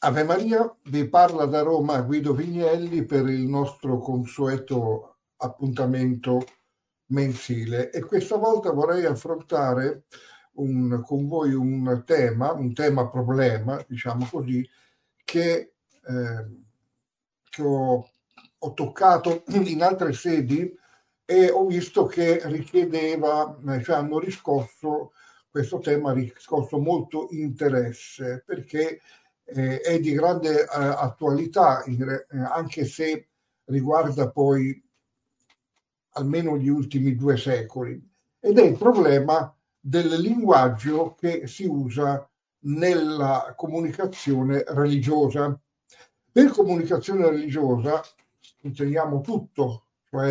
Ave Maria, vi parla da Roma Guido Vignelli per il nostro consueto appuntamento mensile e questa volta vorrei affrontare con voi un tema problema, diciamo così, che, eh, che ho toccato in altre sedi e ho visto che richiedeva, cioè hanno riscosso, questo tema ha riscosso molto interesse perché è di grande attualità, anche se riguarda poi almeno gli ultimi 2 secoli, ed è il problema del linguaggio che si usa nella comunicazione religiosa. Per comunicazione religiosa intendiamo tutto, cioè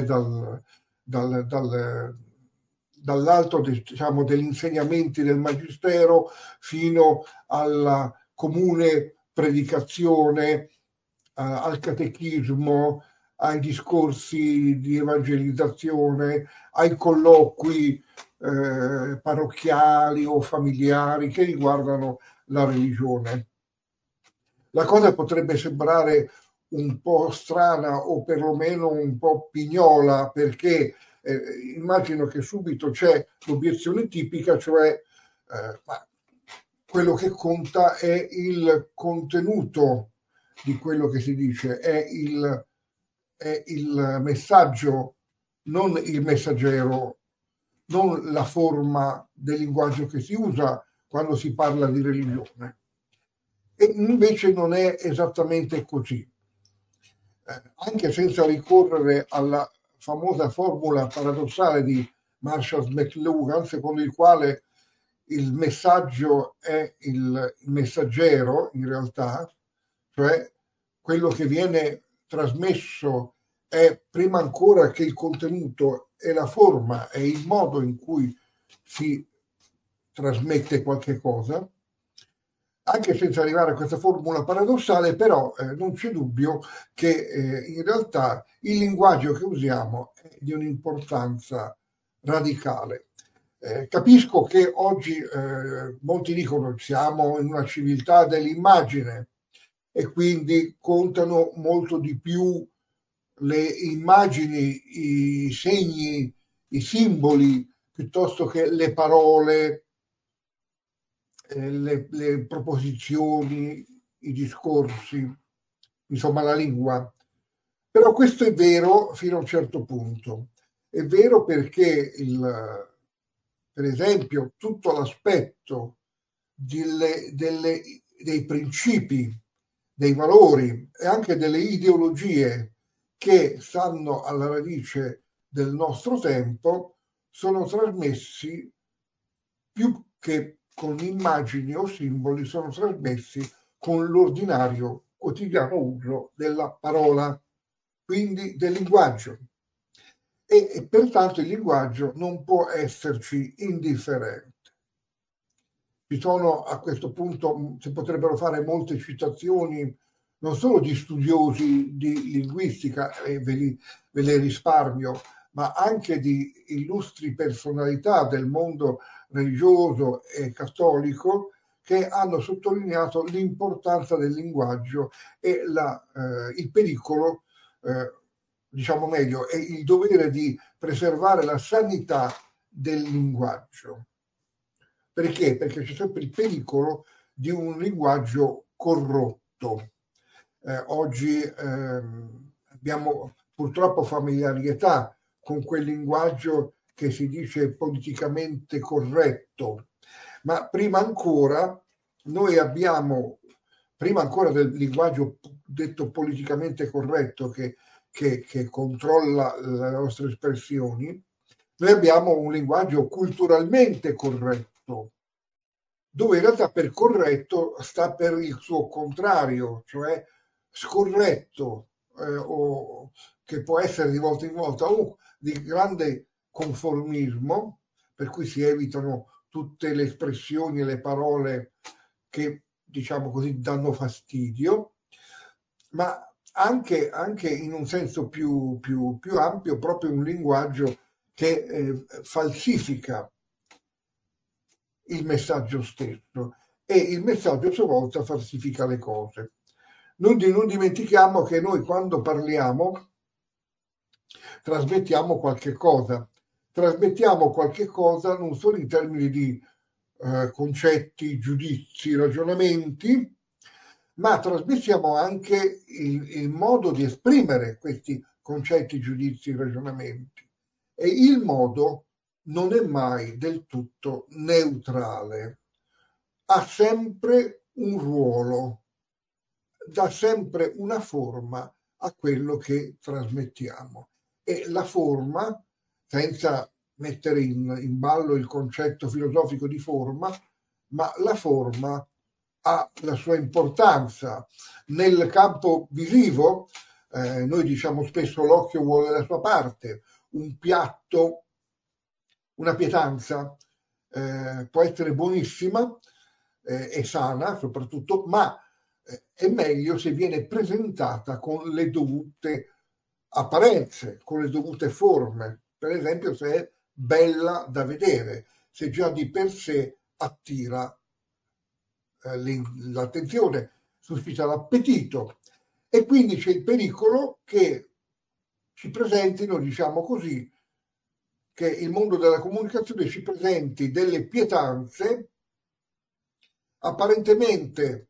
dall'alto diciamo, degli insegnamenti del magistero fino alla comune predicazione, al catechismo, ai discorsi di evangelizzazione, ai colloqui parrocchiali o familiari che riguardano la religione. La cosa potrebbe sembrare un po' strana o perlomeno un po' pignola perché immagino che subito c'è l'obiezione tipica, cioè ma quello che conta è il contenuto di quello che si dice, è il messaggio, non il messaggero, non la forma del linguaggio che si usa quando si parla di religione. E invece non è esattamente così. Anche senza ricorrere alla famosa formula paradossale di Marshall McLuhan, secondo il quale il messaggio è il messaggero, in realtà, cioè quello che viene trasmesso è prima ancora che il contenuto è la forma, è il modo in cui si trasmette qualche cosa. Anche senza arrivare a questa formula paradossale, però non c'è dubbio che in realtà il linguaggio che usiamo è di un'importanza radicale. Capisco che oggi molti dicono siamo in una civiltà dell'immagine e quindi contano molto di più le immagini, i segni, i simboli, piuttosto che le parole, le proposizioni, i discorsi, insomma la lingua. Però questo è vero fino a un certo punto. È vero perché, per esempio, tutto l'aspetto dei principi, dei valori e anche delle ideologie che stanno alla radice del nostro tempo sono trasmessi più che con immagini o simboli, sono trasmessi con l'ordinario quotidiano uso della parola, quindi del linguaggio. E pertanto il linguaggio non può esserci indifferente. Ci sono a questo punto, si potrebbero fare molte citazioni, non solo di studiosi di linguistica, e ve le risparmio, ma anche di illustri personalità del mondo religioso e cattolico che hanno sottolineato l'importanza del linguaggio e il pericolo, diciamo meglio, e il dovere di preservare la sanità del linguaggio. Perché? Perché c'è sempre il pericolo di un linguaggio corrotto. Oggi abbiamo purtroppo familiarità con quel linguaggio che si dice politicamente corretto, ma prima ancora noi abbiamo, prima ancora del linguaggio detto politicamente corretto che controlla le nostre espressioni, noi abbiamo un linguaggio culturalmente corretto, dove in realtà per corretto sta per il suo contrario, cioè scorretto, o che può essere di volta in volta, o di grande conformismo, per cui si evitano tutte le espressioni e le parole che, diciamo così, danno fastidio, ma anche in un senso più ampio, proprio un linguaggio che falsifica il messaggio stesso e il messaggio a sua volta falsifica le cose. Non dimentichiamo che noi quando parliamo trasmettiamo qualche cosa non solo in termini di concetti, giudizi, ragionamenti, ma trasmettiamo anche il modo di esprimere questi concetti, giudizi, ragionamenti. E il modo non è mai del tutto neutrale, ha sempre un ruolo, dà sempre una forma a quello che trasmettiamo. E la forma, senza mettere in ballo il concetto filosofico di forma, ma la forma ha la sua importanza. Nel campo visivo, noi diciamo spesso l'occhio vuole la sua parte, un piatto, una pietanza può essere buonissima e sana soprattutto, ma è meglio se viene presentata con le dovute apparenze, con le dovute forme. Per esempio se è bella da vedere, se già di per sé attira l'attenzione, suscita l'appetito. E quindi c'è il pericolo che ci presentino, diciamo così, che il mondo della comunicazione ci presenti delle pietanze apparentemente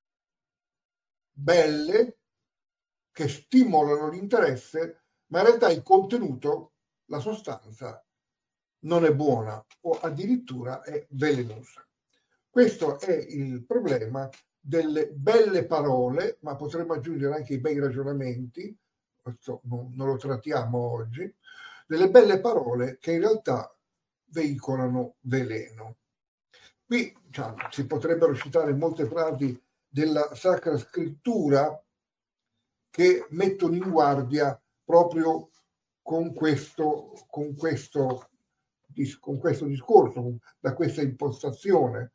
belle, che stimolano l'interesse, ma in realtà il contenuto, la sostanza, non è buona o addirittura è velenosa. Questo è il problema delle belle parole, ma potremmo aggiungere anche i bei ragionamenti, questo non lo trattiamo oggi, delle belle parole che in realtà veicolano veleno. Qui si potrebbero citare molte frasi della Sacra Scrittura che mettono in guardia proprio con questo discorso, da questa impostazione.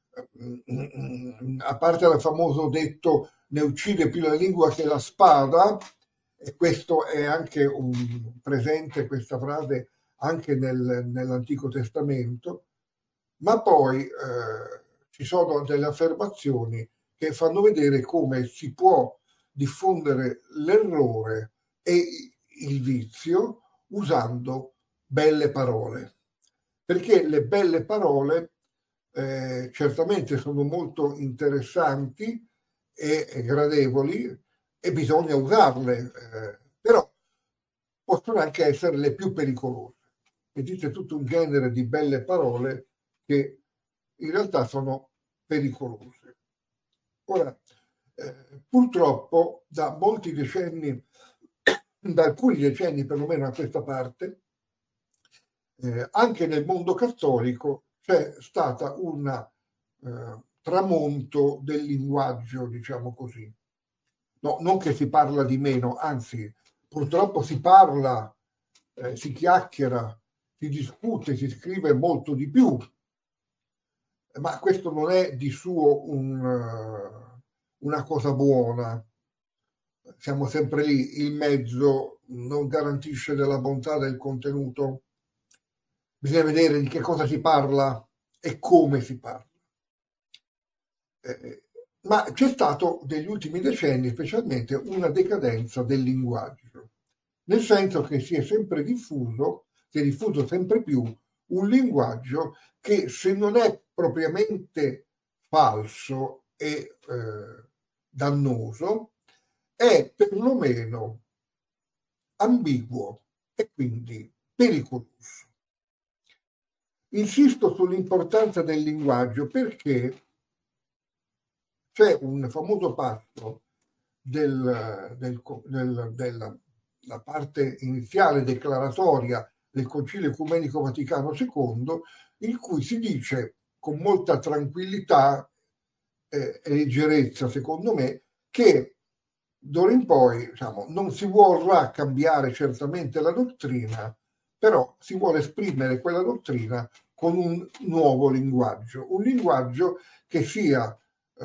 A parte il famoso detto ne uccide più la lingua che la spada, e questo è anche presente, questa frase, anche nell'Antico Testamento, ma poi ci sono delle affermazioni che fanno vedere come si può diffondere l'errore e il vizio usando belle parole. Perché le belle parole certamente sono molto interessanti e gradevoli e bisogna usarle, però possono anche essere le più pericolose. Esiste tutto un genere di belle parole che in realtà sono pericolose. Ora, purtroppo da molti decenni, da alcuni decenni perlomeno a questa parte, anche nel mondo cattolico c'è stata un tramonto del linguaggio, diciamo così. No, non che si parla di meno, anzi, purtroppo si parla, si chiacchiera, si discute, si scrive molto di più, ma questo non è di suo una cosa buona. Siamo sempre lì, il mezzo non garantisce della bontà del contenuto. Bisogna vedere di che cosa si parla e come si parla. Ma c'è stato negli ultimi decenni specialmente una decadenza del linguaggio, nel senso che si è diffuso sempre più un linguaggio che, se non è propriamente falso e dannoso, è perlomeno ambiguo e quindi pericoloso. Insisto sull'importanza del linguaggio perché c'è un famoso passo della parte iniziale declaratoria del Concilio Ecumenico Vaticano II, in cui si dice con molta tranquillità e leggerezza, secondo me, che d'ora in poi, diciamo, non si vorrà cambiare certamente la dottrina, però si vuole esprimere quella dottrina con un nuovo linguaggio, un linguaggio che sia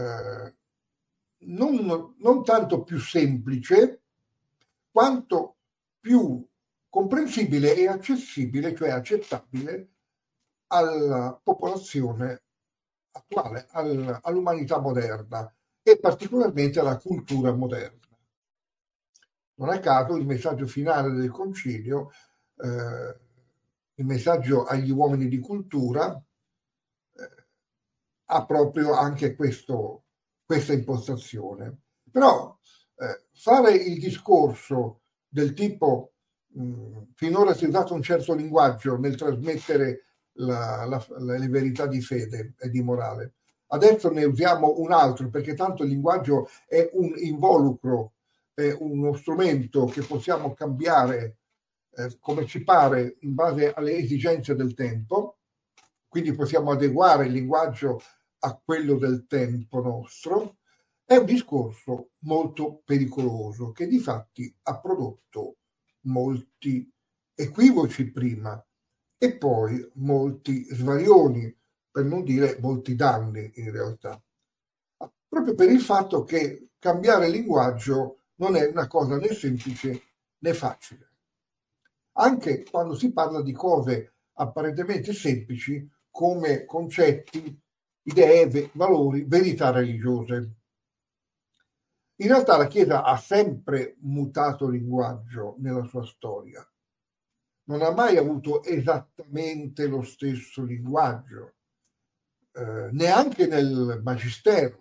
non tanto più semplice, quanto più comprensibile e accessibile, cioè accettabile alla popolazione attuale, all'umanità moderna. e particolarmente alla cultura moderna. Non a caso il messaggio finale del concilio, il messaggio agli uomini di cultura, ha proprio anche questa impostazione. Però fare il discorso del tipo finora si è usato un certo linguaggio nel trasmettere le verità di fede e di morale, adesso ne usiamo un altro perché tanto il linguaggio è un involucro, è uno strumento che possiamo cambiare come ci pare in base alle esigenze del tempo, quindi possiamo adeguare il linguaggio a quello del tempo nostro, è un discorso molto pericoloso che di fatti ha prodotto molti equivoci prima e poi molti svarioni, per non dire molti danni in realtà, proprio per il fatto che cambiare linguaggio non è una cosa né semplice né facile. Anche quando si parla di cose apparentemente semplici come concetti, idee, valori, verità religiose. In realtà la Chiesa ha sempre mutato linguaggio nella sua storia. Non ha mai avuto esattamente lo stesso linguaggio, neanche nel magistero,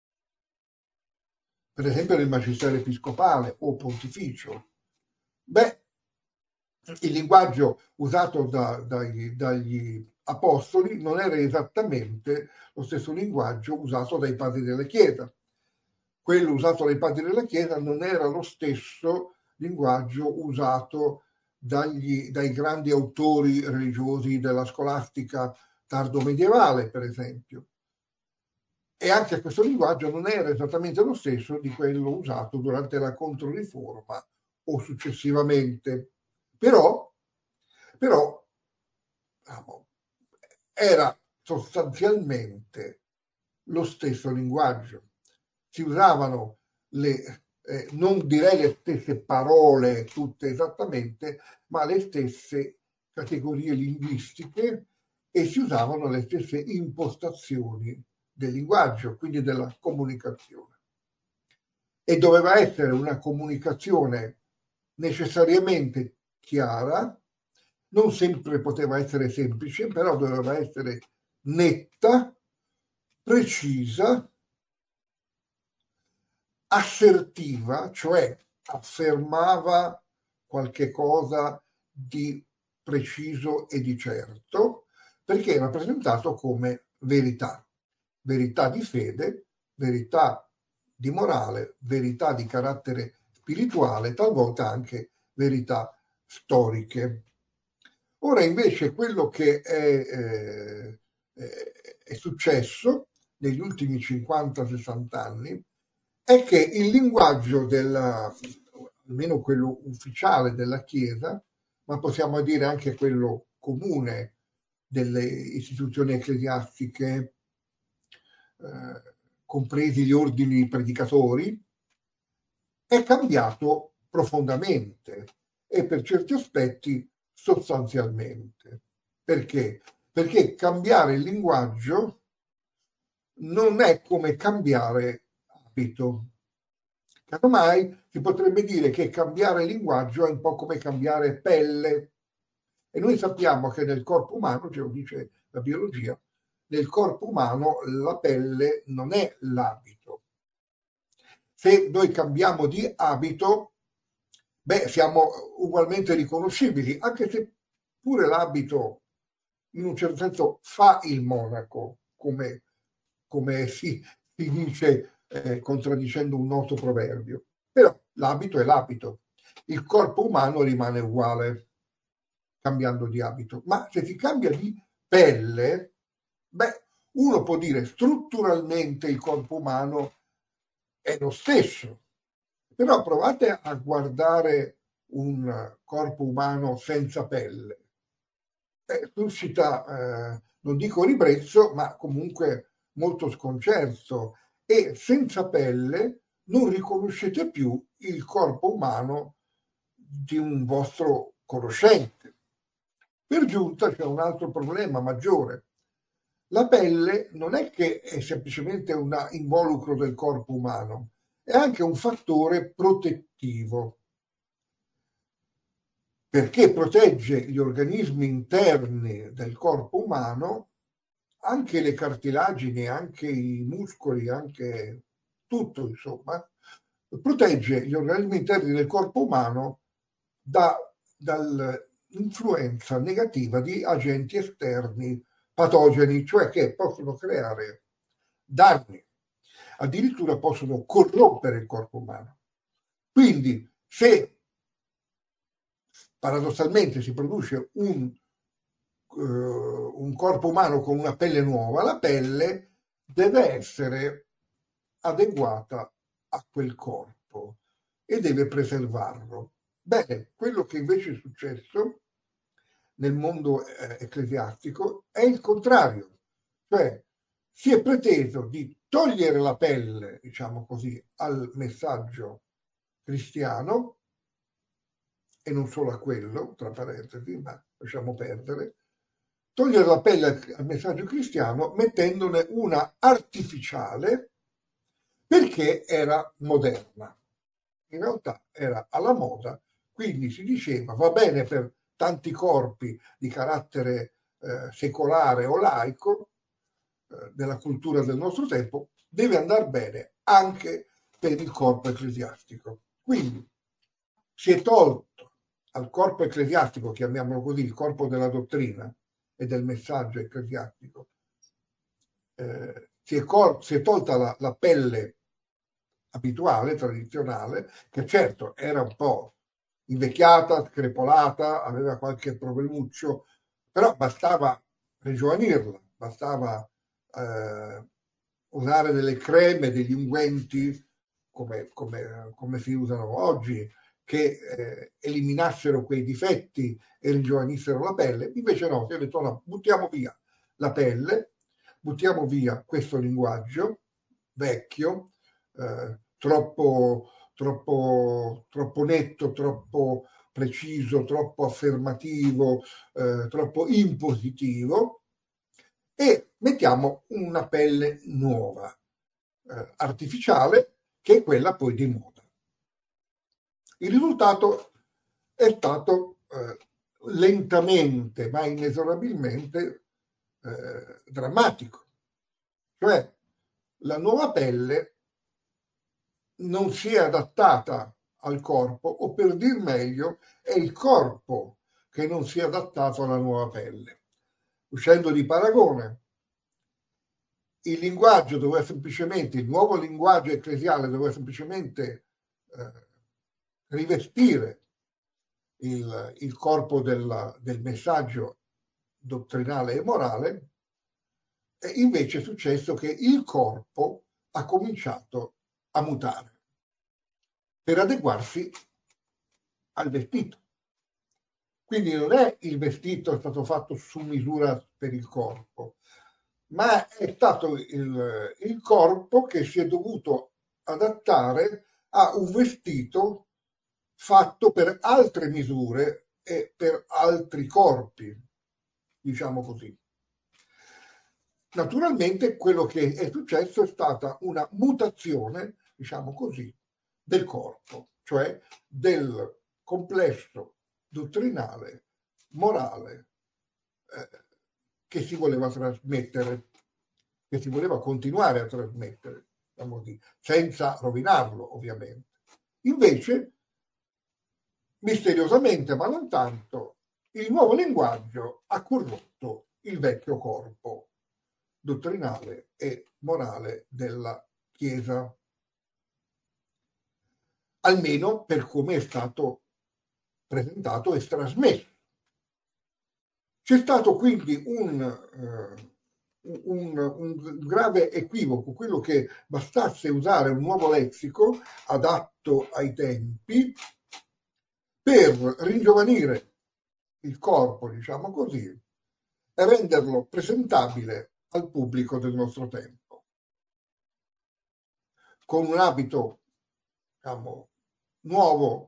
per esempio nel magistero episcopale o pontificio. Beh, il linguaggio usato dagli apostoli non era esattamente lo stesso linguaggio usato dai padri della Chiesa. Quello usato dai padri della Chiesa non era lo stesso linguaggio usato dai grandi autori religiosi della scolastica tardo-medievale, per esempio. E anche questo linguaggio non era esattamente lo stesso di quello usato durante la Controriforma o successivamente. Però era sostanzialmente lo stesso linguaggio. Si usavano non direi le stesse parole tutte esattamente, ma le stesse categorie linguistiche e si usavano le stesse impostazioni del linguaggio, quindi della comunicazione. E doveva essere una comunicazione necessariamente chiara, non sempre poteva essere semplice, però doveva essere netta, precisa, assertiva, cioè affermava qualche cosa di preciso e di certo, perché era presentato come verità, verità di fede, verità di morale, verità di carattere spirituale, talvolta anche verità storiche. Ora invece quello che è successo negli ultimi 50-60 anni è che il linguaggio almeno quello ufficiale della Chiesa, ma possiamo dire anche quello comune delle istituzioni ecclesiastiche, compresi gli ordini predicatori, è cambiato profondamente e per certi aspetti sostanzialmente. Perché? Perché cambiare il linguaggio non è come cambiare abito. Casomai si potrebbe dire che cambiare linguaggio è un po' come cambiare pelle. E noi sappiamo che nel corpo umano, ce lo dice la biologia, nel corpo umano la pelle non è l'abito. Se noi cambiamo di abito, beh, siamo ugualmente riconoscibili, anche se pure l'abito in un certo senso fa il monaco, come si dice contraddicendo un noto proverbio. Però l'abito è l'abito. Il corpo umano rimane uguale cambiando di abito. Ma se si cambia di pelle, beh, uno può dire strutturalmente il corpo umano è lo stesso. Però provate a guardare un corpo umano senza pelle. Suscita, non dico ribrezzo, ma comunque molto sconcerto. E senza pelle non riconoscete più il corpo umano di un vostro conoscente. Per giunta c'è un altro problema maggiore. la pelle non è che è semplicemente un involucro del corpo umano, è anche un fattore protettivo, perché protegge gli organismi interni del corpo umano, anche le cartilagini, anche i muscoli, anche tutto, insomma, protegge gli organismi interni del corpo umano dall'influenza negativa di agenti esterni patogeni, cioè che possono creare danni, addirittura possono corrompere il corpo umano. Quindi, se paradossalmente si produce un corpo umano con una pelle nuova, la pelle deve essere adeguata a quel corpo e deve preservarlo. Bene, quello che invece è successo nel mondo ecclesiastico è il contrario, cioè si è preteso di togliere la pelle, diciamo così, al messaggio cristiano, e non solo a quello, tra parentesi, ma lasciamo perdere, togliere la pelle al messaggio cristiano mettendone una artificiale perché era moderna. In realtà era alla moda, quindi si diceva va bene per tanti corpi di carattere secolare o laico della cultura del nostro tempo, deve andare bene anche per il corpo ecclesiastico. Quindi si è tolto al corpo ecclesiastico, chiamiamolo così, il corpo della dottrina e del messaggio ecclesiastico, si è tolta la pelle abituale, tradizionale, che certo era un po' invecchiata, screpolata, aveva qualche problemuccio, però bastava rigiovanirla, bastava usare delle creme, degli unguenti come si usano oggi, che eliminassero quei difetti e rigiovanissero la pelle. Invece no, si è detto no, buttiamo via la pelle, buttiamo via questo linguaggio vecchio, troppo netto, troppo preciso, troppo affermativo, troppo impositivo, e mettiamo una pelle nuova, artificiale, che è quella poi di moda. Il risultato è stato lentamente ma inesorabilmente drammatico, cioè la nuova pelle non si è adattata al corpo, o per dir meglio è il corpo che non si è adattato alla nuova pelle. Uscendo di paragone, il linguaggio doveva semplicemente, il nuovo linguaggio ecclesiale doveva semplicemente rivestire il corpo del messaggio dottrinale e morale, e invece è successo che il corpo ha cominciato a mutare per adeguarsi al vestito. Quindi non è il vestito stato fatto su misura per il corpo, ma è stato il corpo che si è dovuto adattare a un vestito fatto per altre misure e per altri corpi, diciamo così. Naturalmente quello che è successo è stata una mutazione, diciamo così, del corpo, cioè del complesso dottrinale, morale, che si voleva trasmettere, che si voleva continuare a trasmettere, diciamo così, senza rovinarlo ovviamente. Invece, misteriosamente, ma non tanto, il nuovo linguaggio ha corrotto il vecchio corpo dottrinale e morale della Chiesa, almeno per come è stato presentato e trasmesso. C'è stato quindi un grave equivoco, quello che bastasse usare un nuovo lessico adatto ai tempi per ringiovanire il corpo, diciamo così, e renderlo presentabile al pubblico del nostro tempo, con un abito, diciamo, nuovo,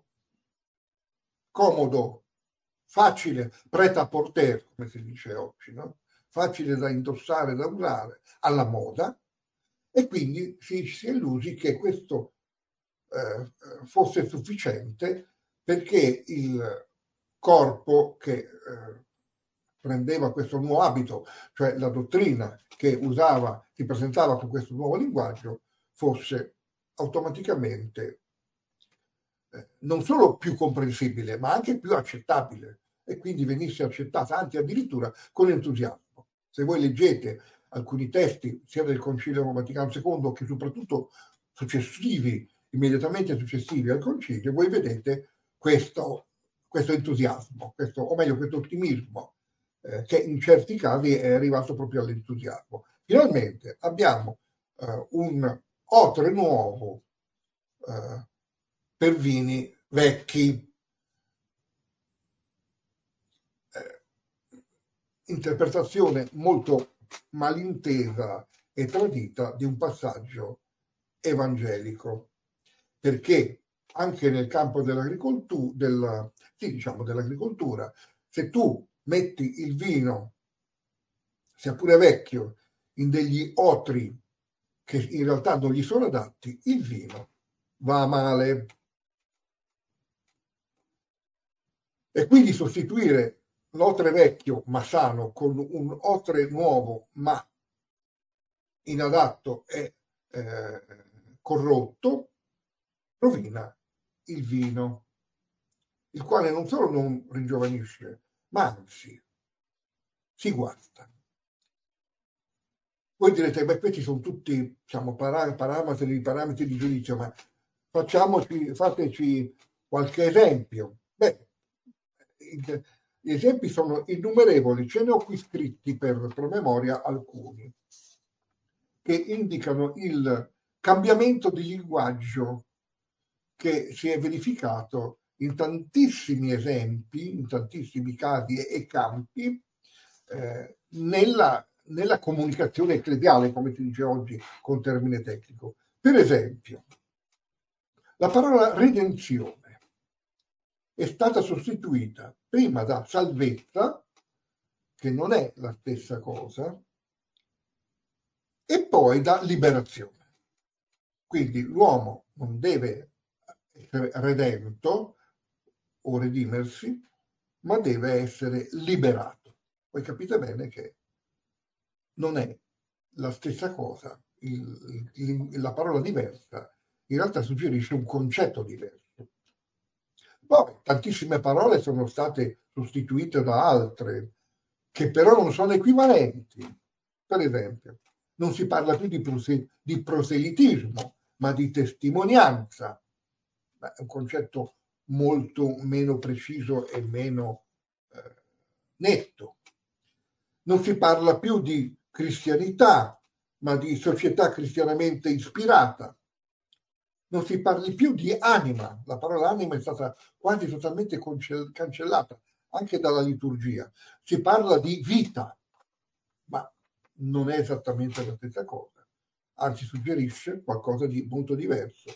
comodo, facile, prêt-à-porter, come si dice oggi, no? facile da indossare, da usare, alla moda, e quindi si è illusi che questo fosse sufficiente, perché il corpo che prendeva questo nuovo abito, cioè la dottrina che usava, si presentava con questo nuovo linguaggio, fosse automaticamente non solo più comprensibile, ma anche più accettabile, e quindi venisse accettata, anzi addirittura con entusiasmo. Se voi leggete alcuni testi, sia del Concilio Vaticano II che soprattutto successivi, immediatamente successivi al Concilio, voi vedete questo entusiasmo, o meglio questo ottimismo, che in certi casi è arrivato proprio all'entusiasmo. Finalmente abbiamo un Otre nuovo per vini vecchi. Interpretazione molto malintesa e tradita di un passaggio evangelico, perché anche nel campo dell'agricoltura, dell'agricoltura, se tu metti il vino, sia pure vecchio, in degli otri che in realtà non gli sono adatti, il vino va male. E quindi sostituire l'otre vecchio ma sano con un otre nuovo ma inadatto e corrotto rovina il vino, il quale non solo non ringiovanisce, ma anzi si guasta. Voi direte, beh, questi sono tutti, diciamo, parametri di giudizio, ma fateci qualche esempio. Beh, gli esempi sono innumerevoli, ce ne ho qui scritti per promemoria alcuni, che indicano il cambiamento di linguaggio che si è verificato in tantissimi esempi, in tantissimi casi e campi, nella comunicazione ecclesiale, come si dice oggi con termine tecnico. Per esempio, la parola redenzione è stata sostituita prima da salvezza, che non è la stessa cosa, e poi da liberazione. Quindi l'uomo non deve essere redento o redimersi, ma deve essere liberato. Voi capite bene che non è la stessa cosa, la parola diversa in realtà suggerisce un concetto diverso. Poi tantissime parole sono state sostituite da altre, che però non sono equivalenti. Per esempio, non si parla più di proselitismo, ma di testimonianza. È un concetto molto meno preciso e meno netto. Non si parla più di cristianità, ma di società cristianamente ispirata. Non si parli più di anima, la parola anima è stata quasi totalmente cancellata anche dalla liturgia. Si parla di vita, ma non è esattamente la stessa cosa, anzi suggerisce qualcosa di molto diverso.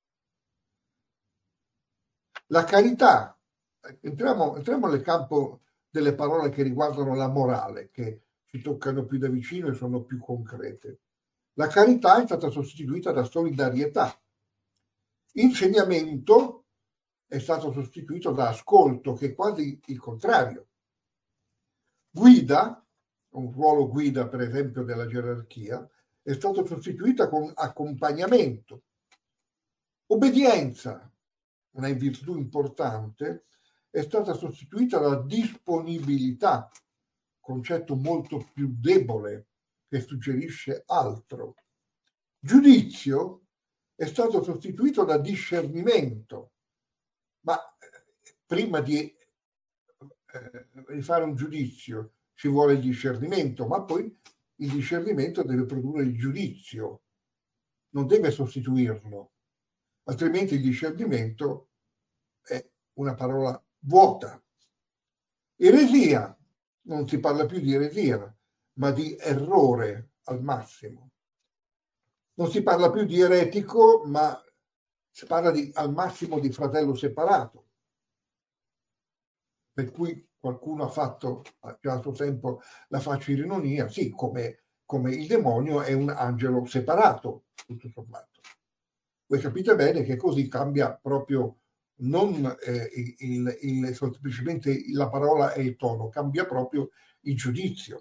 La carità, entriamo nel campo delle parole che riguardano la morale, che ci toccano più da vicino e sono più concrete. La carità è stata sostituita da solidarietà. Insegnamento è stato sostituito da ascolto, che è quasi il contrario. Guida, un ruolo guida per esempio della gerarchia, è stato sostituita con accompagnamento. Obbedienza, una virtù importante, è stata sostituita da disponibilità, concetto molto più debole che suggerisce altro. Giudizio è stato sostituito da discernimento, ma prima di fare un giudizio ci vuole il discernimento, ma poi il discernimento deve produrre il giudizio, non deve sostituirlo, altrimenti il discernimento è una parola vuota. Eresia, non si parla più di eresia, ma di errore al massimo. Non si parla più di eretico, ma si parla al massimo di fratello separato. per cui qualcuno ha fatto già a suo tempo la facile ironia, sì, come il demonio è un angelo separato, tutto sommato. Voi capite bene che così cambia proprio non semplicemente la parola e il tono, cambia proprio il giudizio.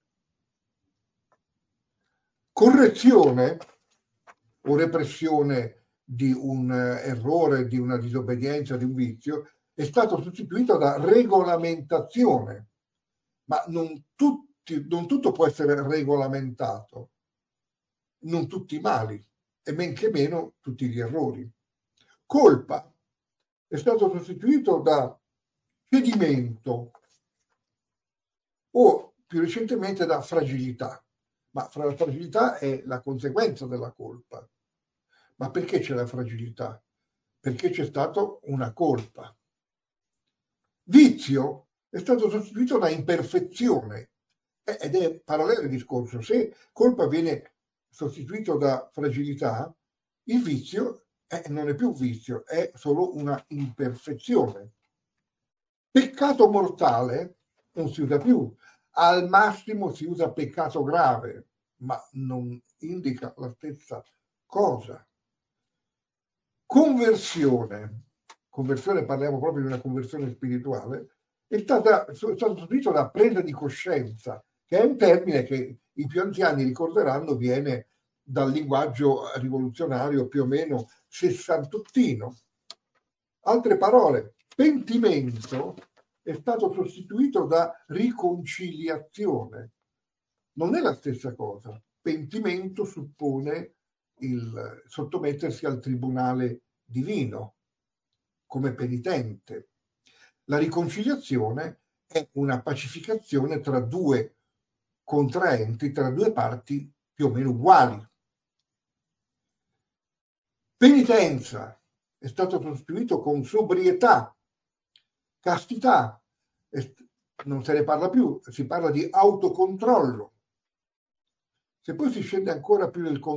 Correzione o repressione di un errore, di una disobbedienza, di un vizio, è stato sostituito da regolamentazione, ma non tutto può essere regolamentato, non tutti i mali e men che meno tutti gli errori. Colpa è stato sostituito da cedimento o più recentemente da fragilità, ma la fragilità è la conseguenza della colpa. Ma perché c'è la fragilità? Perché c'è stata una colpa. Vizio è stato sostituito da imperfezione ed è parallelo il discorso. Se colpa viene sostituito da fragilità, il vizio non è più vizio, è solo una imperfezione. Peccato mortale non si usa più, al massimo si usa peccato grave, ma non indica la stessa cosa. Conversione, parliamo proprio di una conversione spirituale, è stato sostituito da presa di coscienza, che è un termine che i più anziani ricorderanno viene dal linguaggio rivoluzionario più o meno sessantottino. Altre parole, pentimento è stato sostituito da riconciliazione. Non è la stessa cosa. Pentimento suppone il sottomettersi al tribunale divino come penitente. La riconciliazione è una pacificazione tra due contraenti, tra due parti più o meno uguali. Penitenza è stato sostituito con sobrietà, castità, non se ne parla più, si parla di autocontrollo. Se poi si scende ancora più nel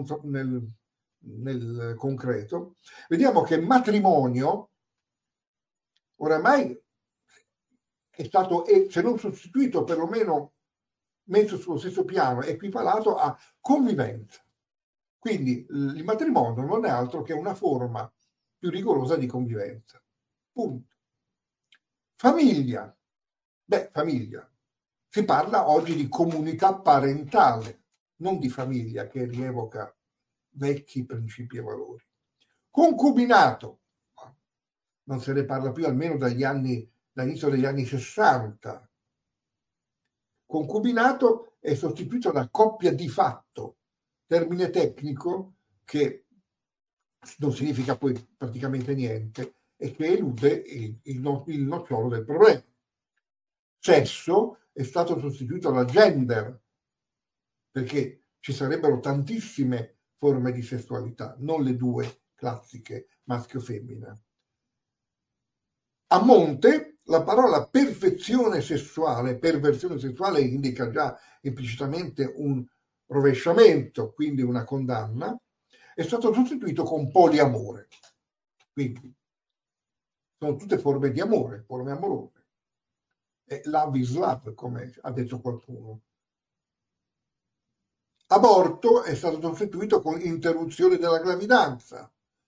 concreto, vediamo che matrimonio oramai è stato, se non sostituito, perlomeno messo sullo stesso piano, equiparato a convivenza. Quindi il matrimonio non è altro che una forma più rigorosa di convivenza. Punto. Famiglia. Famiglia. Si parla oggi di comunità parentale, non di famiglia che rievoca vecchi principi e valori. Concubinato. Non se ne parla più almeno dall'inizio degli anni 60. Concubinato è sostituito da coppia di fatto, termine tecnico che non significa poi praticamente niente e che elude il nocciolo del problema. Sesso è stato sostituito da gender, perché ci sarebbero tantissime forme di sessualità, non le due classiche maschio-femmina. A monte, la parola perversione sessuale indica già implicitamente un rovesciamento, quindi una condanna, è stato sostituito con poliamore. Quindi sono tutte forme di amore, forme amorose. Love is love, come ha detto qualcuno. Aborto è stato sostituito con interruzione della gravidanza.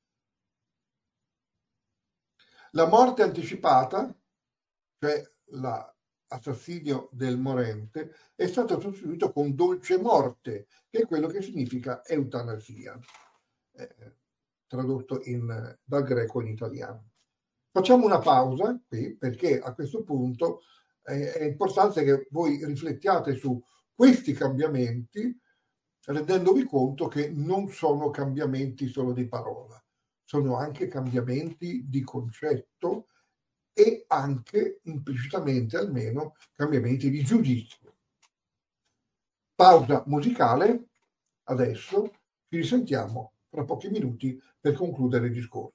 La morte anticipata, cioè l'assassinio del morente, è stato sostituito con dolce morte, che è quello che significa eutanasia, tradotto dal greco in italiano. Facciamo una pausa qui, perché a questo punto è importante che voi riflettiate su questi cambiamenti, rendendovi conto che non sono cambiamenti solo di parola, sono anche cambiamenti di concetto e anche implicitamente almeno cambiamenti di giudizio. Pausa musicale, adesso ci risentiamo fra pochi minuti per concludere il discorso.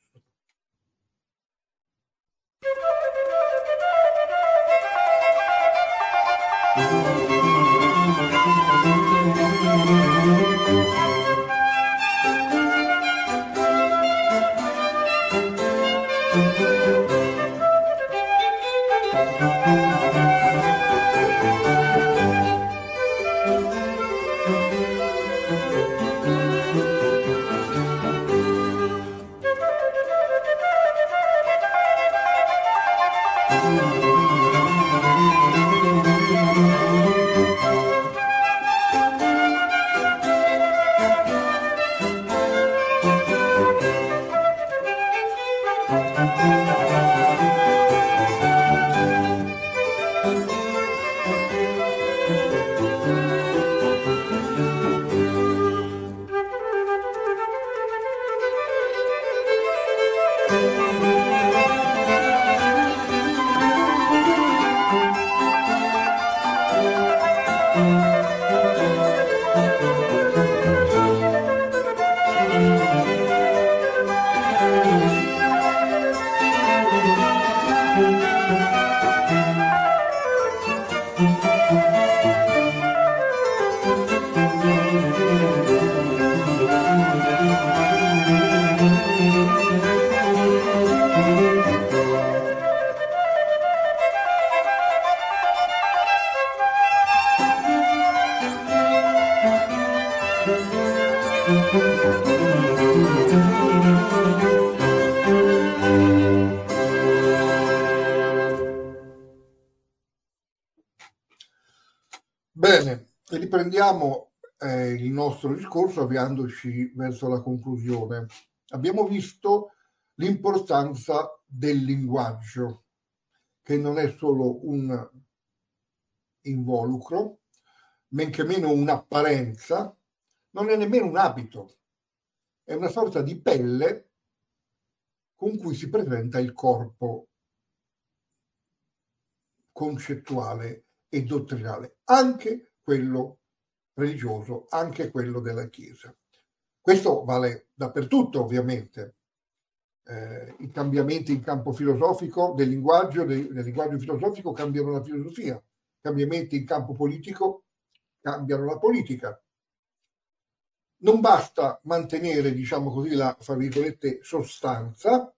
Bene, riprendiamo il nostro discorso avviandoci verso la conclusione. Abbiamo visto l'importanza del linguaggio, che non è solo un involucro, men che meno un'apparenza, non è nemmeno un abito, è una sorta di pelle con cui si presenta il corpo concettuale e dottrinale, anche quello religioso, anche quello della Chiesa. Questo vale dappertutto, ovviamente. I cambiamenti in campo filosofico del linguaggio filosofico cambiano la filosofia, i cambiamenti in campo politico cambiano la politica. Non basta mantenere, diciamo così, la, fra virgolette, sostanza,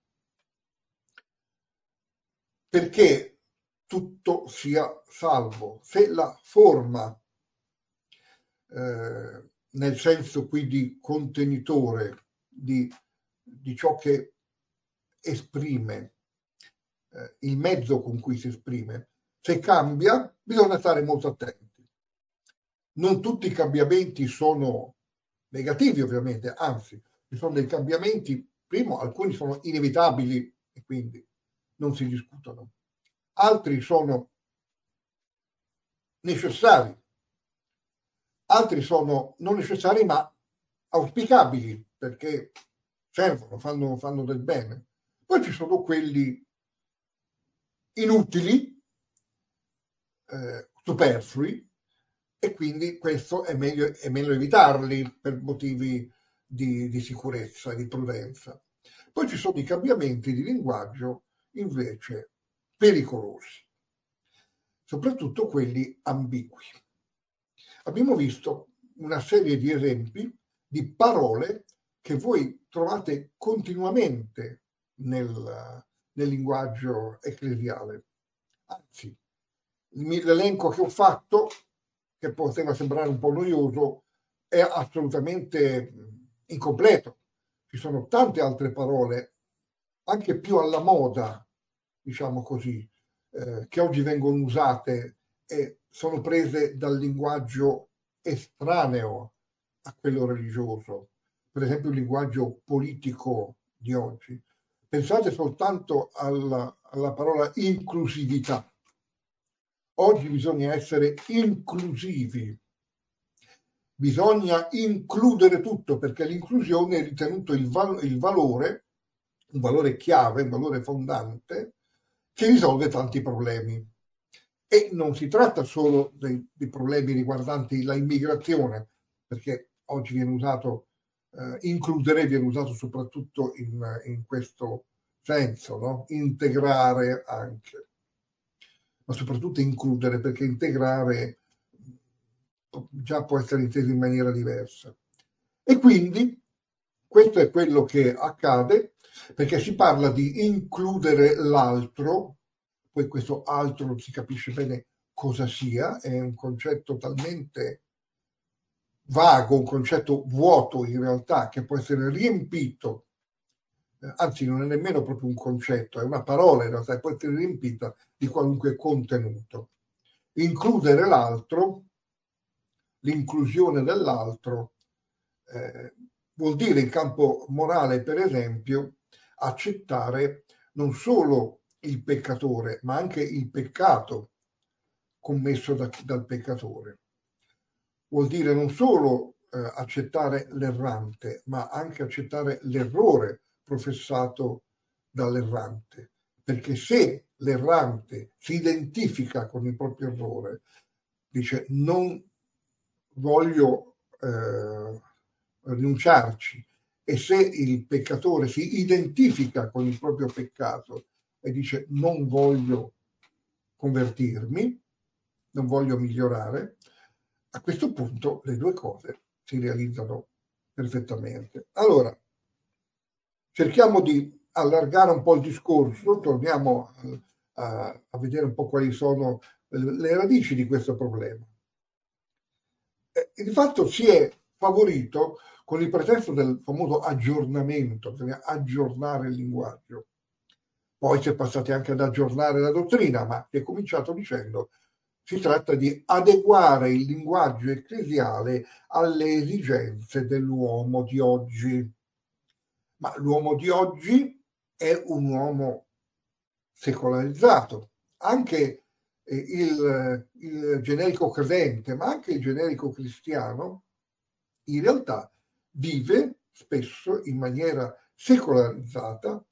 perché tutto sia salvo. Se la forma, nel senso qui di contenitore di ciò che esprime, il mezzo con cui si esprime, se cambia, bisogna stare molto attenti. Non tutti i cambiamenti sono negativi, ovviamente, anzi, ci sono dei cambiamenti, primo, alcuni sono inevitabili e quindi non si discutono, altri sono necessari, altri sono non necessari ma auspicabili perché servono, fanno del bene. Poi ci sono quelli inutili, superflui, e quindi questo è meglio evitarli per motivi di sicurezza, di prudenza. Poi ci sono i cambiamenti di linguaggio invece pericolosi, soprattutto quelli ambigui. Abbiamo visto una serie di esempi di parole che voi trovate continuamente nel linguaggio ecclesiale. Anzi, l'elenco che ho fatto, che poteva sembrare un po' noioso, è assolutamente incompleto. Ci sono tante altre parole, anche più alla moda, diciamo così, che oggi vengono usate e sono prese dal linguaggio estraneo a quello religioso, per esempio il linguaggio politico di oggi. Pensate soltanto alla parola inclusività. Oggi bisogna essere inclusivi, bisogna includere tutto perché l'inclusione è ritenuto il valore, un valore chiave, un valore fondante che risolve tanti problemi. E non si tratta solo dei problemi riguardanti la immigrazione, perché oggi viene usato, includere viene usato soprattutto in questo senso, no? Integrare anche, ma soprattutto includere, perché integrare già può essere inteso in maniera diversa. E quindi questo è quello che accade, perché si parla di includere l'altro, poi questo altro non si capisce bene cosa sia, è un concetto talmente vago, un concetto vuoto in realtà, che può essere riempito, anzi non è nemmeno proprio un concetto, è una parola in realtà, può essere riempita di qualunque contenuto. Includere l'altro, l'inclusione dell'altro, vuol dire in campo morale, per esempio, accettare non solo il peccatore, ma anche il peccato commesso dal peccatore. Vuol dire non solo accettare l'errante, ma anche accettare l'errore professato dall'errante, perché se l'errante si identifica con il proprio errore, dice non voglio rinunciarci, e se il peccatore si identifica con il proprio peccato e dice non voglio convertirmi, non voglio migliorare, a questo punto le due cose si realizzano perfettamente. Allora, cerchiamo di allargare un po' il discorso, torniamo a vedere un po' quali sono le radici di questo problema. Di fatto si è favorito con il pretesto del famoso aggiornamento, bisogna aggiornare il linguaggio. Poi si è passati anche ad aggiornare la dottrina, ma si è cominciato dicendo si tratta di adeguare il linguaggio ecclesiale alle esigenze dell'uomo di oggi. Ma l'uomo di oggi è un uomo secolarizzato. Anche il generico credente, ma anche il generico cristiano, in realtà vive spesso in maniera secolarizzata,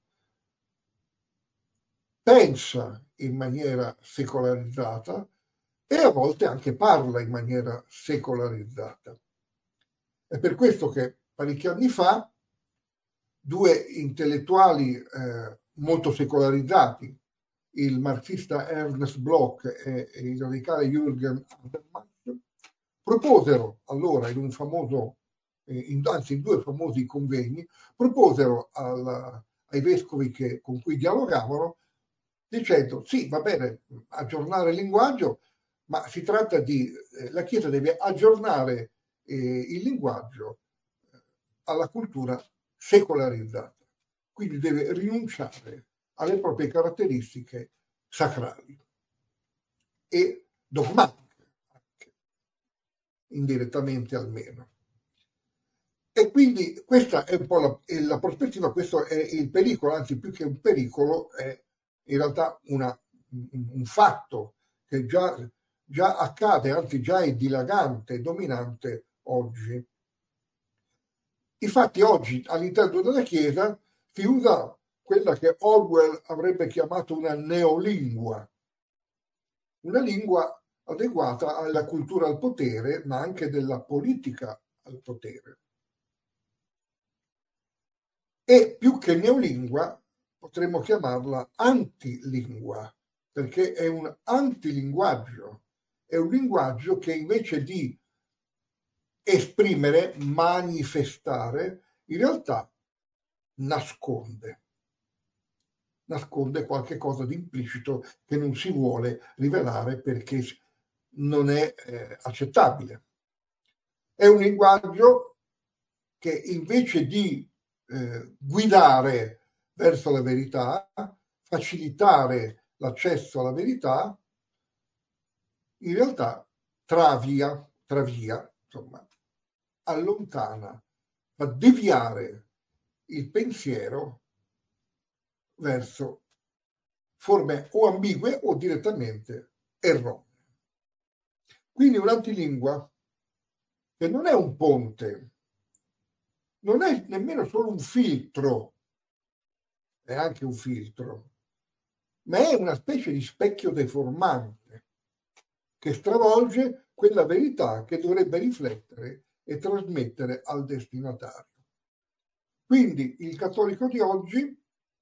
pensa in maniera secolarizzata e a volte anche parla in maniera secolarizzata. È per questo che parecchi anni fa due intellettuali molto secolarizzati, il marxista Ernst Bloch e il radicale Jürgen Habermas, proposero allora in un famoso, anzi in due famosi convegni, proposero ai vescovi con cui dialogavano, dicendo sì, va bene, aggiornare il linguaggio, ma si tratta di, la Chiesa deve aggiornare il linguaggio alla cultura secolarizzata, quindi deve rinunciare alle proprie caratteristiche sacrali e dogmatiche, anche, indirettamente almeno. E quindi questa è un po' la prospettiva, questo è il pericolo, anzi più che un pericolo è in realtà un fatto che già accade, anzi già è dilagante, dominante oggi. Infatti oggi all'interno della Chiesa si usa quella che Orwell avrebbe chiamato una neolingua, una lingua adeguata alla cultura al potere, ma anche della politica al potere. E più che neolingua potremmo chiamarla antilingua, perché è un antilinguaggio, è un linguaggio che invece di esprimere, manifestare, in realtà nasconde qualche cosa di implicito che non si vuole rivelare perché non è accettabile. È un linguaggio che invece di guidare verso la verità, facilitare l'accesso alla verità, in realtà travia, insomma, allontana, fa deviare il pensiero verso forme o ambigue o direttamente erronee. Quindi un'antilingua che non è un ponte, non è nemmeno solo un filtro, è anche un filtro, ma è una specie di specchio deformante che stravolge quella verità che dovrebbe riflettere e trasmettere al destinatario. Quindi il cattolico di oggi,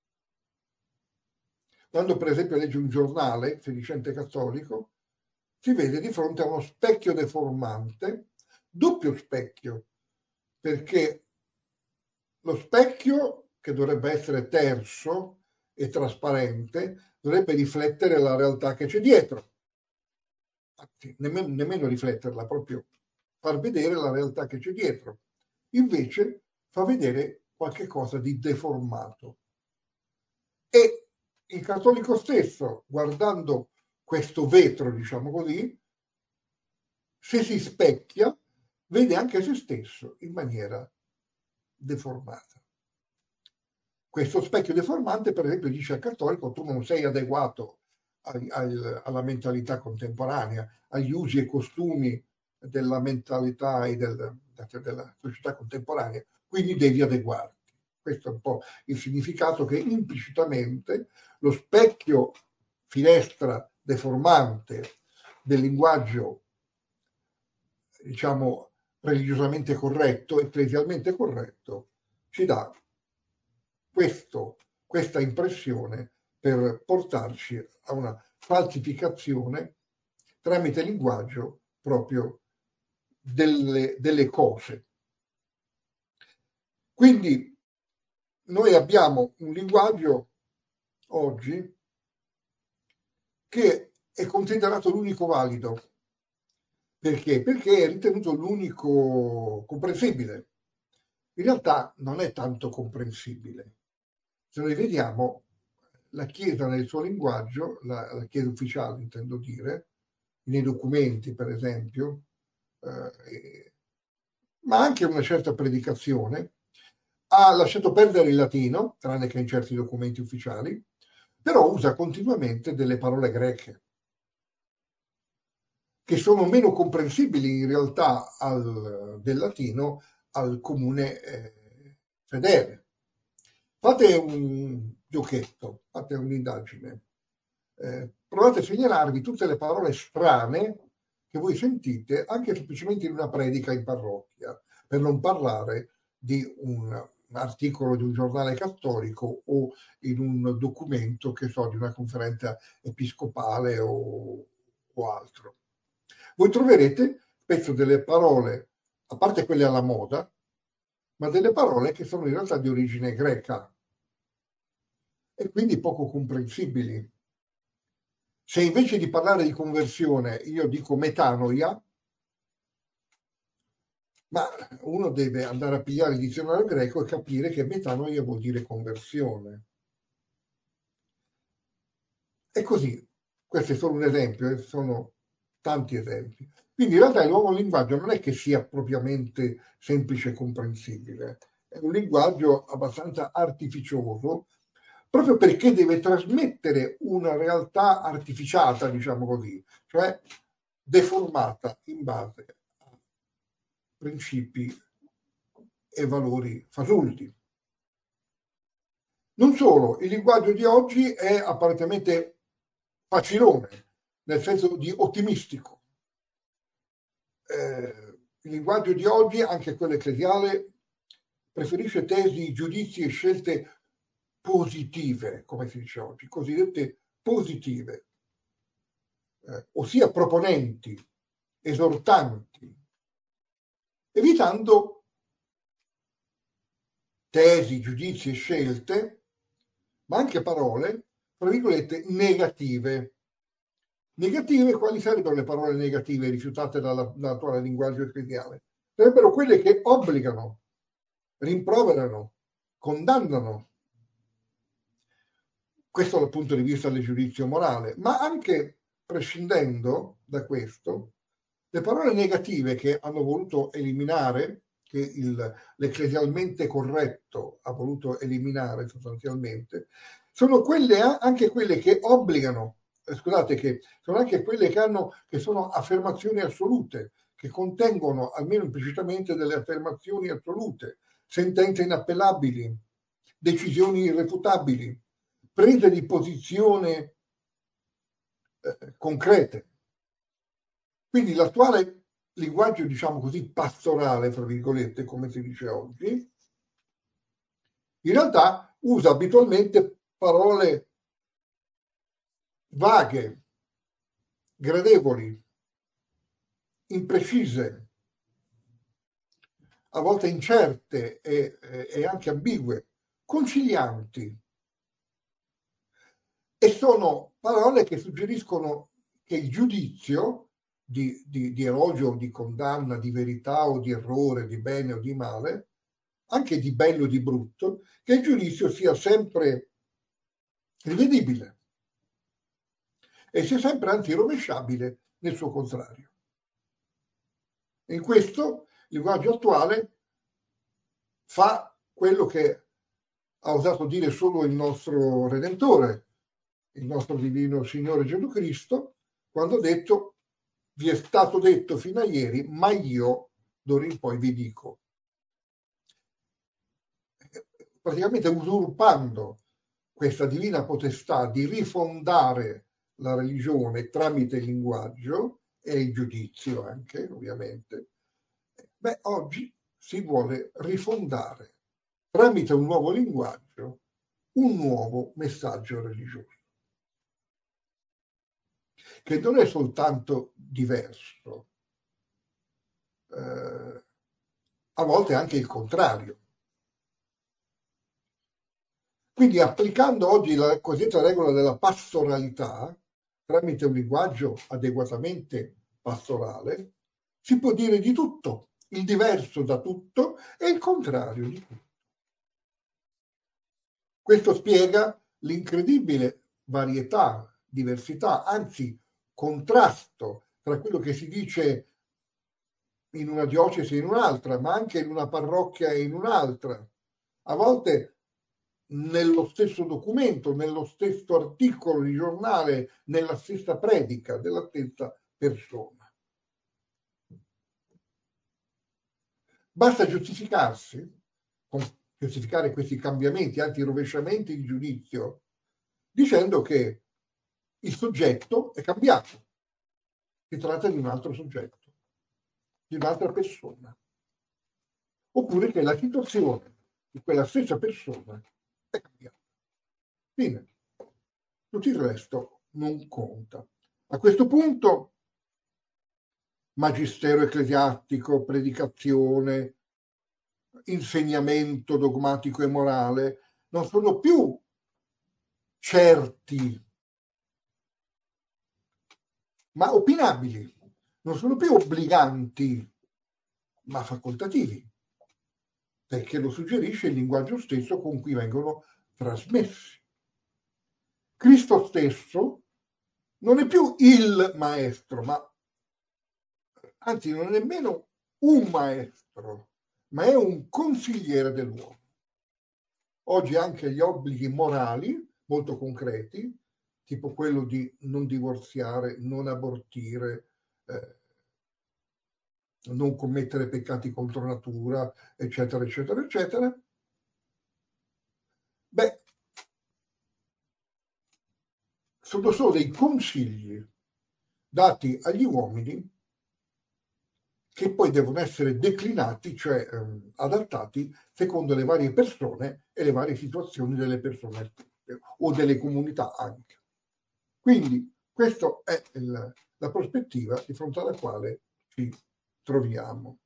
quando per esempio legge un giornale sedicente cattolico, si vede di fronte a uno specchio deformante, doppio specchio, perché lo specchio, che dovrebbe essere terso e trasparente, dovrebbe riflettere la realtà che c'è dietro. Anzi, nemmeno rifletterla, proprio far vedere la realtà che c'è dietro. Invece fa vedere qualche cosa di deformato. E il cattolico stesso, guardando questo vetro, diciamo così, se si specchia, vede anche se stesso in maniera deformata. Questo specchio deformante, per esempio, dice al cattolico: tu non sei adeguato alla mentalità contemporanea, agli usi e costumi della mentalità e della società contemporanea, quindi devi adeguarti. questo è un po' il significato che implicitamente lo specchio finestra deformante del linguaggio, diciamo, religiosamente corretto, ecclesialmente corretto, ci dà questa impressione per portarci a una falsificazione tramite linguaggio proprio delle cose. Quindi noi abbiamo un linguaggio oggi che è considerato l'unico valido. Perché? Perché è ritenuto l'unico comprensibile. In realtà non è tanto comprensibile. Se noi vediamo la Chiesa nel suo linguaggio, la Chiesa ufficiale intendo dire, nei documenti per esempio, ma anche una certa predicazione, ha lasciato perdere il latino, tranne che in certi documenti ufficiali, però usa continuamente delle parole greche, che sono meno comprensibili in realtà del latino al comune fedele. Fate un giochetto, fate un'indagine, provate a segnalarvi tutte le parole strane che voi sentite anche semplicemente in una predica in parrocchia, per non parlare di un articolo di un giornale cattolico o in un documento, che so, di una conferenza episcopale o altro. Voi troverete spesso delle parole, a parte quelle alla moda, ma delle parole che sono in realtà di origine greca e quindi poco comprensibili. Se invece di parlare di conversione io dico metanoia, ma uno deve andare a pigliare il dizionario greco e capire che metanoia vuol dire conversione. E così, questo è solo un esempio, sono tanti esempi. Quindi in realtà il nuovo linguaggio non è che sia propriamente semplice e comprensibile, è un linguaggio abbastanza artificioso, proprio perché deve trasmettere una realtà artificiata, diciamo così, cioè deformata in base a principi e valori fasulli. Non solo, il linguaggio di oggi è apparentemente facilone, nel senso di ottimistico. Il linguaggio di oggi, anche quello ecclesiale, preferisce tesi, giudizi e scelte positive, come si dice oggi, cosiddette positive, ossia proponenti, esortanti, evitando tesi, giudizi e scelte, ma anche parole, tra virgolette, negative. Negative, quali sarebbero le parole negative rifiutate dall'attuale linguaggio ecclesiale? Sarebbero quelle che obbligano, rimproverano, condannano. Questo dal punto di vista del giudizio morale, ma anche prescindendo da questo, le parole negative che hanno voluto eliminare, che l'ecclesialmente corretto ha voluto eliminare sostanzialmente, sono anche quelle che obbligano, scusate, che sono anche quelle che sono affermazioni assolute, che contengono almeno implicitamente delle affermazioni assolute, sentenze inappellabili, decisioni irrefutabili, prese di posizione concrete. Quindi l'attuale linguaggio, diciamo così, pastorale, fra virgolette, come si dice oggi, in realtà usa abitualmente parole vaghe, gradevoli, imprecise, a volte incerte e anche ambigue, concilianti. E sono parole che suggeriscono che il giudizio di elogio o di condanna, di verità o di errore, di bene o di male, anche di bello o di brutto, che il giudizio sia sempre rivedibile e sia sempre antirovesciabile nel suo contrario. E in questo il linguaggio attuale fa quello che ha osato dire solo il nostro Redentore, il nostro divino Signore Gesù Cristo, quando ha detto: vi è stato detto fino a ieri, ma io d'ora in poi vi dico. praticamente usurpando questa divina potestà di rifondare la religione tramite il linguaggio e il giudizio anche, ovviamente, beh, oggi si vuole rifondare tramite un nuovo linguaggio un nuovo messaggio religioso, che non è soltanto diverso, a volte anche il contrario. Quindi applicando oggi la cosiddetta regola della pastoralità, tramite un linguaggio adeguatamente pastorale, si può dire di tutto, il diverso da tutto e il contrario di tutto. Questo spiega l'incredibile varietà, diversità, anzi contrasto tra quello che si dice in una diocesi e in un'altra, ma anche in una parrocchia e in un'altra. A volte nello stesso documento, nello stesso articolo di giornale, nella stessa predica della stessa persona. Basta giustificare questi cambiamenti, anzi rovesciamenti di giudizio, dicendo che il soggetto è cambiato. Si tratta di un altro soggetto, di un'altra persona. Oppure che la situazione di quella stessa persona è cambiata. Fine. Tutto il resto non conta. A questo punto, magistero ecclesiastico, predicazione, insegnamento dogmatico e morale non sono più certi, ma opinabili, non sono più obbliganti, ma facoltativi, perché lo suggerisce il linguaggio stesso con cui vengono trasmessi. Cristo stesso non è più il maestro, ma anzi non è nemmeno un maestro, ma è un consigliere dell'uomo. Oggi anche gli obblighi morali molto concreti, tipo quello di non divorziare, non abortire, non commettere peccati contro natura, eccetera, eccetera, eccetera. Beh, sono solo dei consigli dati agli uomini che poi devono essere declinati, cioè adattati secondo le varie persone e le varie situazioni delle persone o delle comunità anche. Quindi questa è la prospettiva di fronte alla quale ci troviamo.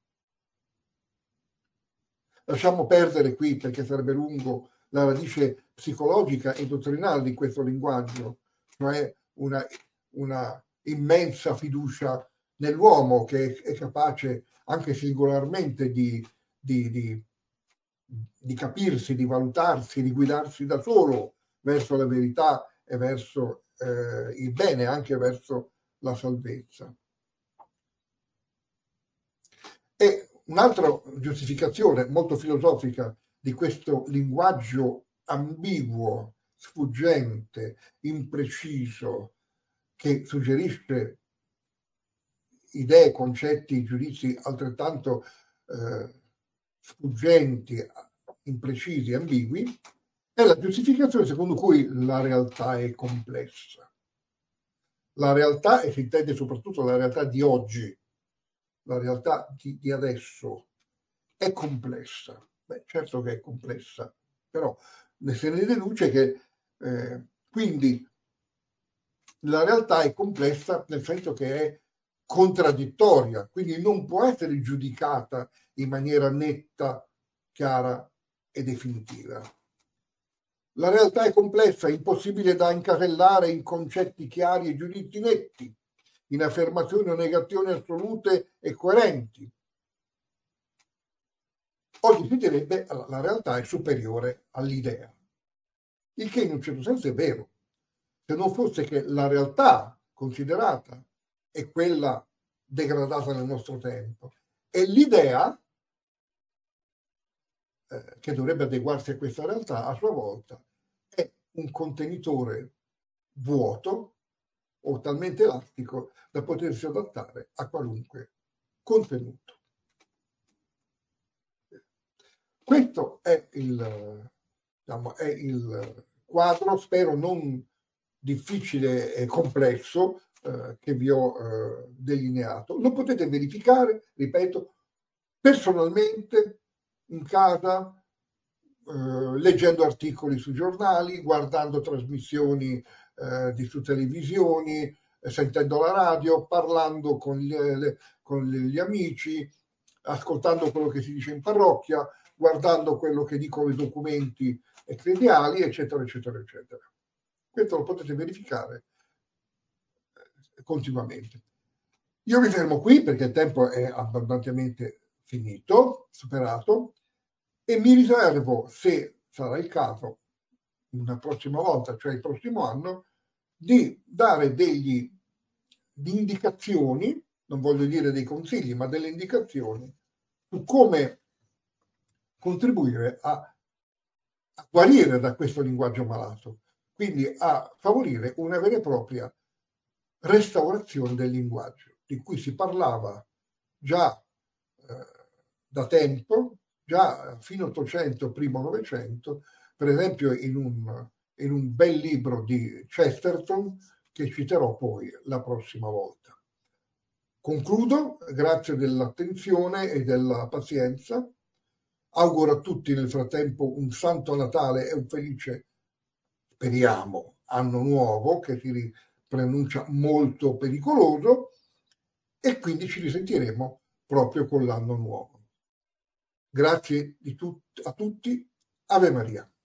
Lasciamo perdere qui, perché sarebbe lungo, la radice psicologica e dottrinale di questo linguaggio, cioè una immensa fiducia nell'uomo che è capace anche singolarmente di capirsi, di valutarsi, di guidarsi da solo verso la verità e verso il bene, anche verso la salvezza. E un'altra giustificazione molto filosofica di questo linguaggio ambiguo, sfuggente, impreciso, che suggerisce idee, concetti, giudizi altrettanto sfuggenti, imprecisi, ambigui, è la giustificazione secondo cui la realtà è complessa. La realtà, e si intende soprattutto la realtà di oggi, la realtà di adesso, è complessa. Beh, certo che è complessa, però se ne deduce che quindi la realtà è complessa nel senso che è contraddittoria, quindi non può essere giudicata in maniera netta, chiara e definitiva. La realtà è complessa, è impossibile da incasellare in concetti chiari e giudizi netti, in affermazioni o negazioni assolute e coerenti. Oggi si direbbe che la realtà è superiore all'idea, il che in un certo senso è vero, se non fosse che la realtà considerata è quella degradata nel nostro tempo e l'idea, che dovrebbe adeguarsi a questa realtà, a sua volta è un contenitore vuoto o talmente elastico da potersi adattare a qualunque contenuto. Questo è il diciamo, è il quadro, spero non difficile e complesso, che vi ho delineato. Lo potete verificare, ripeto, personalmente, in casa, leggendo articoli sui giornali, guardando trasmissioni su televisioni, sentendo la radio, parlando con gli amici, ascoltando quello che si dice in parrocchia, guardando quello che dicono i documenti ecclesiali, eccetera, eccetera, eccetera. Questo lo potete verificare continuamente. Io mi fermo qui perché il tempo è abbondantemente finito, superato, e mi riservo, se sarà il caso, una prossima volta, cioè il prossimo anno, di dare di indicazioni, non voglio dire dei consigli, ma delle indicazioni su come contribuire a guarire da questo linguaggio malato, quindi a favorire una vera e propria restaurazione del linguaggio, di cui si parlava già da tempo, già fino 800, primo Novecento, per esempio in un bel libro di Chesterton che citerò poi la prossima volta. Concludo, grazie dell'attenzione e della pazienza. Auguro a tutti nel frattempo un santo Natale e un felice, speriamo, anno nuovo, che si preannuncia molto pericoloso, e quindi ci risentiremo proprio con l'anno nuovo. Grazie a tutti, Ave Maria.